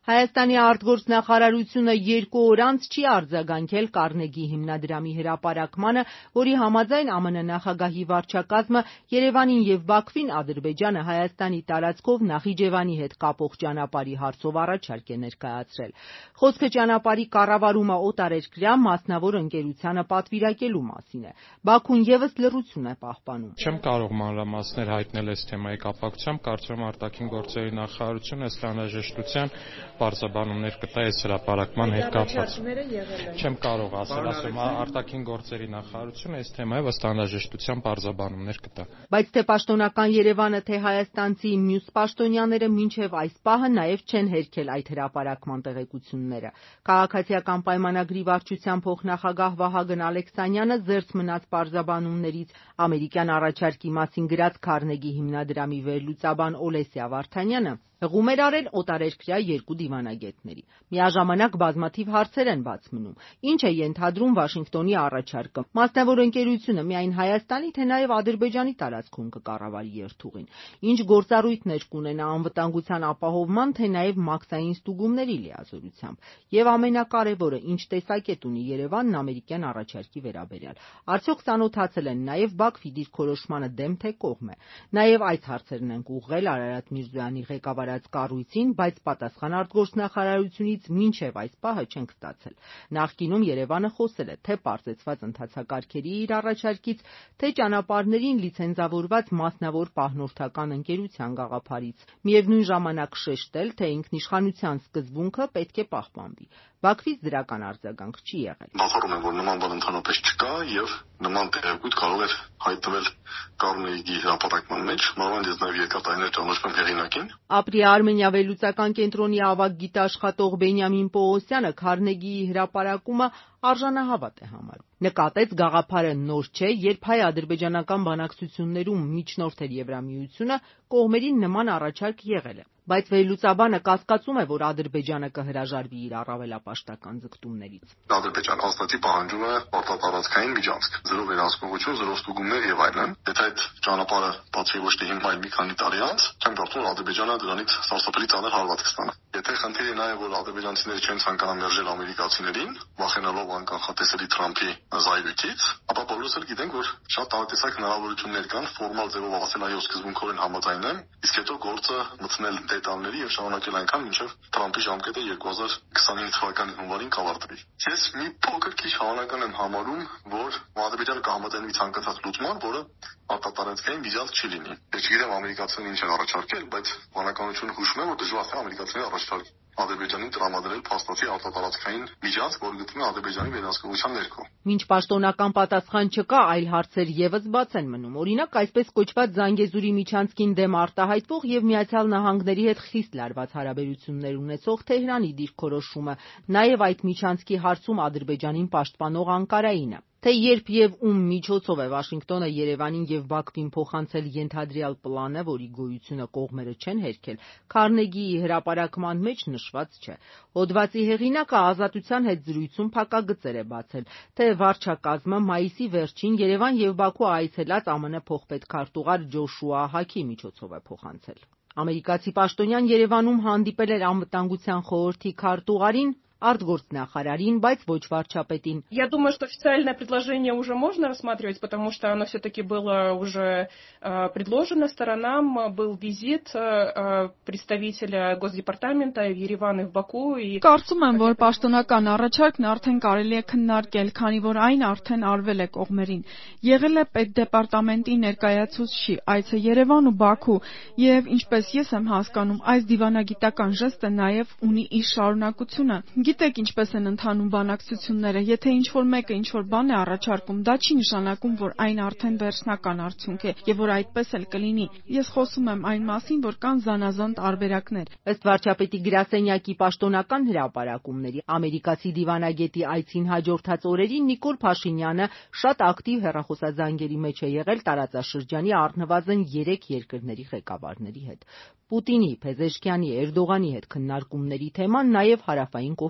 Հայաստանի արտգործնախարարությունը 2 օր անց չի արձագանքել Կարնեգի հիմնադրամի հրապարակմանը, որի համաձայն ԱՄՆ նախագահի վարչակազմը Երևանին եւ Բաքվին Ադրբեջանը Հայաստանի տարածքով Նախիջևանի հետ կապող ճանապարհի հարցով առաջարկ է ներկայացրել։ Խոսքը ճանապարհի կառավարումը օտարերկրյա մասնավոր ընկերությանը պատվիրակելու մասին է։ Բաքուն եւս լռություն է պահպանում։ Չեմ կարող մանրամասներ հայտնել այս թեմայի կապակցությամբ, կարծում եմ արտաքին գործերի նախարարությունը ըստ անհրաժեշտության բարձրաբանումներ կտա այս հրապարակման հետ կապված։ Չեմ կարող ասել, արտաքին գործերի նախարարությունը այս թեմայով ըստ անհրաժեշտության բարձրաբանումներ կտա։ Բայց թե պաշտոնական Երևանը, թե հայաստանցի մյուս պաշտոնյաները մինչև այս պահը նաև չեն հերքել այդ հրապարակման տեղեկությունները։ Քաղաքացիական պայմանագրի վարչության փոխնախագահ Վահագն Ալեքսանյանը զերծ մնաց պարզաբանումներից ամերիկյան առաջարկի մասին գրած Քարնեգի հիմնադրամի վերլուծաբան Օլեսիա Վարդանյանը հղում էր արել օտարերկրյա 2 դիվանագետների։ Միաժամանակ բազմաթիվ հարցեր են բաց մնում։ Ինչ է ենթադրում Վաշինգտոնի առաջարկը։ Մասնավոր ընկերությունը միայն Հայաստանի, թե նաև Ադրբեջանի տարածքում կկառավարի երթուղին։ Ինչ գործառույթներ կունենա անվտանգության ապահովման, թե նաև մաքսային ստուգումների լիազորությամբ։ Եվ ամենակարևորը, ինչ տեսակետ ունի Երևանն ամերիկյան առաջարկի վերաբերյալ։ Արդյոք ծանոթացել են նաև Բաքվի դիրքորոշմանը դեմ թե կողմ է։ Նաև այս հարցերն են ուղղել Արարատ Միրզոյանի ղեկավարած կառույցին, բայց պատասխան արտգործնախարարությունից մինչև այս պահը չենք ստացել։ Նախկինում Երևանը խոսել է թե պարզեցված ընթացակարգերի իր առաջարկից, թե ճանապարհներին լիցենզավորված մասնավոր պահնորդական ընկերության գաղափարից։ Միևնույն ժամանակ շեշտել, թե ինքնիշխանության սկզբունքը պետք է պահպանվի։ Բաքվից դրական արձագանք չի եղել։ Բացառում եմ, որ նման բան ընդհանրապես չկա եւ նման տեղեկույթ կարող էր հայտնվել Կարնեգի հրապարակման մեջ, մանավանդ ես նաեւ երկար տարիներ ճանաչում եմ հեղինակին։ Ապրի Արմենիա վերլուծական կենտրոնի ավագ գիտաշխատող Բենյամին Պողոսյանը Քարնեգիի հրապարակումը արժանահավատ է համարում։ Նկատեց գաղափարը նոր չէ, երբ հայ-ադրբեջանական բանակցություններում միջնորդ էր Եվրամիությունը, կողմերին նման առաջարկ եղել է։ Բայց վերլուծաբանը կասկածում է, որ Ադրբեջանը կհրաժարվի իր առավելապաշտական ձգտումներից։ Ադրբեջանը հաստատի պահանջում է արտատարածքային միջանցք, զրո վերահսկողություն, զրո ստուգումներ եւ այլն։ Եթե այդ ճանապարհը բացի ոչ թե հիմա, այլ մի քանի տարի անց, չեմ կարծում, որ Ադրբեջանը դրանից սարսափելի ծանր հարված կստանա։ Եթե խնդիրը նա է, որ ադրբեջանցիները չեն ցանկանա մերժել ամերիկացիներին, վախենալով անկանխատեսելի Թրամփի զայրույթից, ապա բոլորս էլ գիտենք, որ շատ տարատեսակ հնարավորություններ կան ֆորմալ ձևով ասել այո սկզբունքորեն համաձայնեմ, իսկ հետո գործը մտցնել դետալների եւ շարունակել այնքան, մինչեւ Թրամփի ժամկետը 2025 թվականի հունվարին կավարտվի։ Ես մի փոքր քիչ հավանական եմ համարում, որ Ադրբեջանը կհամաձայնվի ցանկացած լուծման, որը արտատարածքային միջանց չի լինի։ Ես չգիտեմ ամերիկացիներն ինչ են առաջարկել, բայց բանականությունը հուշում է, որ դժվար է ամերիկացիները առաջարկել Ադրբեջանին տրամադրել փաստացի արտատարածքային միջանց, որը գտնվում է Ադրբեջանի վերահսկողության ներքո։ Մինչ պաշտոնական պատասխան չկա, այլ հարցեր եւս բաց են մնում։ Օրինակ, այսպես կոչված Զանգեզուրի միջանցքին դեմ արտահայտվող եւ Միացյալ Նահանգների հետ խիստ լարված հարաբերություններ ունեցող Թեհրանի դիրքորոշումը, նաեւ այդ միջանցքի հարցում Ադրբեջանին պաշտպանող Անկարայինը։ Թե երբ եւ ում միջոցով է Վաշինգտոնը Երևանին եւ Բաքվին փոխանցել ենթադրյալ պլանը, որի գոյությունը կողմերը չեն հերքել, Քարնեգիի հրապարակման մեջ նշված չէ։ Հոդվածի հեղինակը Ազատության հետ զրույցում փակագծեր է բացել, թե վարչակազմը մայիսի վերջին Երևան եւ Բաքու այցելած ԱՄՆ փոխպետքարտուղար Ջոշուա Հաքի միջոցով է փոխանցել։ Ամերիկացի պաշտոնյան Երևանում հանդիպել էր անվտանգության խորհրդի քարտուղարին, արտգործնախարարին, բայց ոչ վարչապետին։ Я думаю, что официальное предложение уже можно рассматривать, потому что оно все-таки было уже предложено сторонам. Был визит представителя Госдепартамента в Երևան եւ Բաքու и Կարծում եմ, որ պաշտոնական առաջարկն արդեն կարելի է քննարկել, քանի որ այն արդեն արվել է կողմերին։ Եղել է պետդեպարտամենտի ներկայացուցչի այցը Երևան ու Բաքու եւ ինչպես ես եմ հասկանում, այս դիվանագիտական ժեստը նաեւ ունի իր շարունակությունը։ Գիտեք ինչպես են ընթանում բանակցությունները, եթե ինչ-որ մեկը ինչ-որ բան է առաջարկում, դա չի նշանակում, որ այն արդեն վերջնական արդյունք է եւ որ այդպես էլ կլինի։ Ես խոսում եմ այն մասին, որ կան զանազան տարբերակներ։ Ըստ վարչապետի գրասենյակի պաշտոնական հրապարակումների, ամերիկացի դիվանագետի այցին հաջորդած օրերին Նիկոլ Փաշինյանը շատ ակտիվ հեռախոսազանգերի մեջ է եղել տարածաշրջանի առնվազն 3 երկրների ղեկավարների հետ։ Պուտինի, Փեզեշքյանի, Էրդողանի հետ քննարկումների թեման նաև հարավային Կովկասի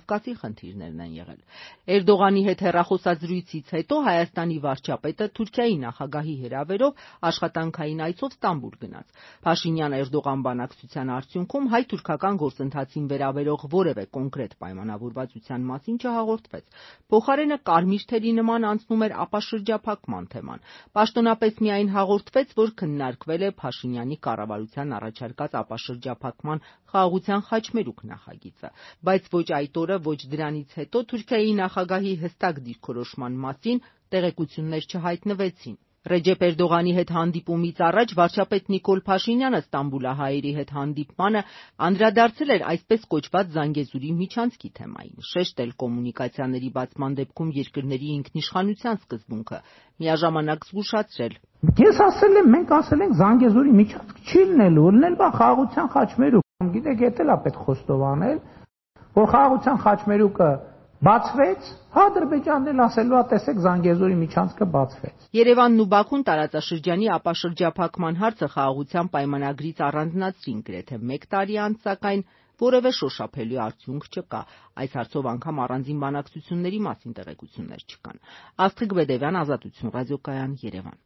Կովկասի խնդիրներն են եղել։ Էրդողանի հետ հեռախոսազրույցից հետո Հայաստանի վարչապետը Թուրքիայի նախագահի հրավերով աշխատանքային այցով Ստամբուլ գնաց։ Փաշինյան-Էրդողան բանակցության արդյունքում հայ-թուրքական գործընթացին վերաբերող որևէ կոնկրետ պայմանավորվածության մասին չհաղորդվեց։ Փոխարենը կարմիր թելի նման անցնում էր ապաշրջափակման թեման։ Պաշտոնապես միայն հաղորդվեց, որ քննարկվել է Փաշինյանի կառավարության առաջարկած ապաշրջափակման խաղաղության խաչմերուկ նախագիծը, բայց ոչ այդ օրը, ոչ դրանից հետո Թուրքիայի նախագահի հստակ դիրքորոշման մասին տեղեկություններ չհայտնվեցին։ Ռեջեփ Էրդողանի հետ հանդիպումից առաջ վարչապետ Նիկոլ Փաշինյանը ստամբուլահայերի հետ հանդիպմանը անդրադարձել էր այսպես կոչված Զանգեզուրի միջանցքի թեմային, շեշտել կոմունիկացիաների բացման դեպքում երկրների ինքնիշխանության սկզբունքը, միաժամանակ զգուշացրել. Ես ասել եմ, մենք ասել ենք Զանգեզուրի միջանցք չի լինելու, լինել բա խաղաղության խաչմերուկ։ Գիտեք, դա էլ է պետք խոստովանել, որ խաղաղության խաչմերուկը բացվեց, Ադրբեջանն էլ ասելու է, տեսեք, Զանգեզուրի միջանցքը բացվեց։ Երևանն ու Բաքուն տարածաշրջանի ապաշրջափակման հարցը խաղաղության պայմանագրից առանձնացրին գրեթե 1 տարի անց, սակայն որևէ շոշափելի արդյունք չկա։ Այս հարցով անգամ առանձին բանակցությունների մասին տեղեկություններ չկան։ Աստղիկ Բեդևյան, Ազատություն ռադիոկայան, Երևան։